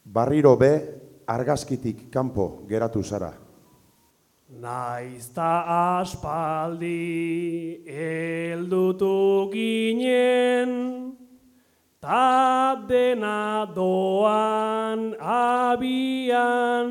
Barriro be, argazkitik kanpo geratu zara. Naizta aspaldi heldutu ginen, ta dena doan abian,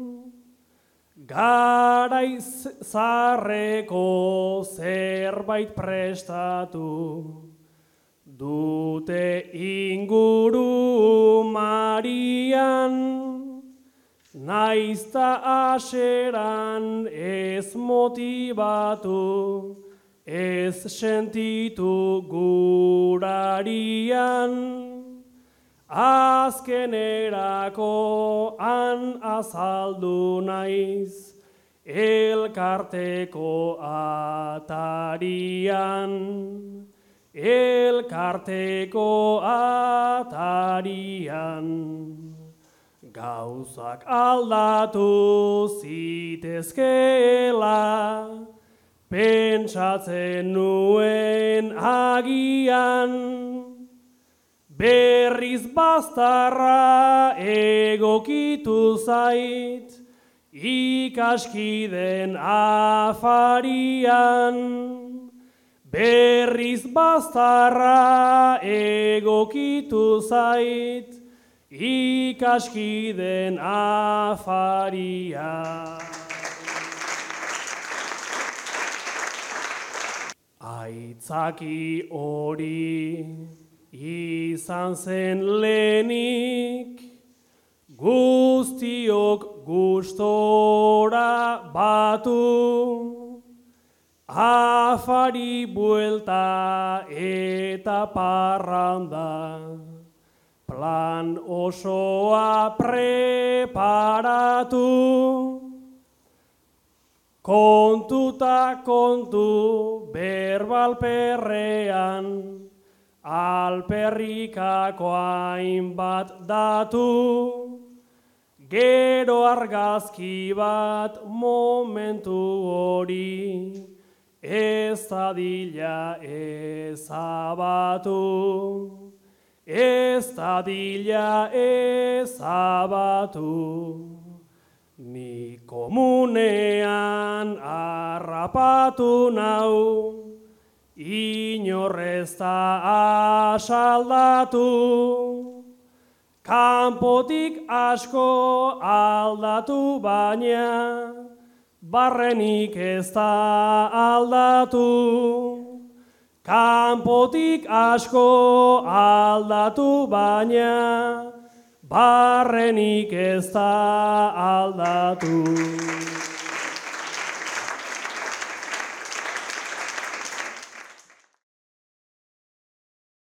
garaiz zarreko zerbait prestatu, dute inguru marian, naizta aseran ez motibatu, ez sentitu gurarian, azkenerako han azaldu naiz, elkarteko atarian. Elkarteko atarian. Gauzak aldatu zitezkeela, pentsatzen nuen agian, berriz baztarra egokitu zait, ikaskiden afarian. Berriz baztarra egokitu zait, ikaskiden afaria. Aitzaki hori izan zen lehenik, guztiok gustora batu, afari buelta eta parranda, plan osoa preparatu, kontuta kontu berbalperrean, alperrikako hainbat datu, gero argazki bat momentu hori, ez dadila ezabatu. Ez dadila ezabatu, ni komunean harrapatu nau, inor ez da asaldatu, kanpotik asko aldatu baina, barrenik ez da aldatu. Kanpotik asko aldatu baina, barrenik ez da aldatu.